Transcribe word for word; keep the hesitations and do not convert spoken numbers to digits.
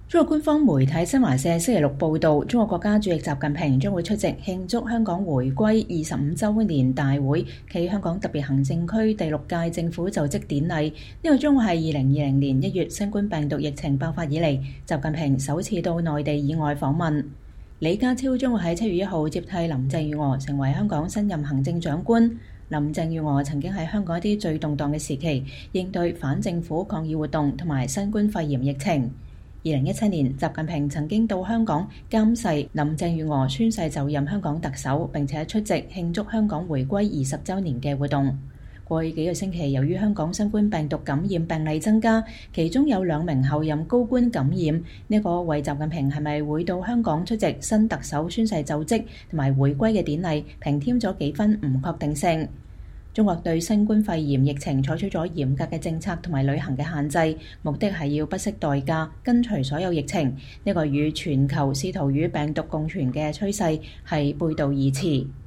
中國官方媒體新華社星期六報道，中國國家主席習近平將會出席慶祝香港回歸二十五週年大會暨香港特別行政區第六屆政府就職典禮。呢個將會係二零二零年一月新冠病毒疫情爆發以嚟，習近平首次到內地以外訪問。李家超將會喺七月一號接替林鄭月娥成為香港新任行政長官。林鄭月娥曾經喺香港一啲最動盪嘅時期應對反政府抗議活動同埋新冠肺炎疫情。二零一七年，習近平曾經到香港監誓林鄭月娥宣誓就任香港特首，並且出席慶祝香港回歸二十週年嘅活動。過去幾個星期，由於香港新冠病毒感染病例增加，其中有兩名候任高官感染，呢個為習近平係咪會到香港出席新特首宣誓就職同埋回歸嘅典禮平添咗幾分唔確定性。中國對新冠肺炎疫情採取咗嚴格嘅政策同埋旅行嘅限制，目的係要不惜代價跟隨所有疫情，呢個與全球試圖與病毒共存嘅趨勢係背道而馳。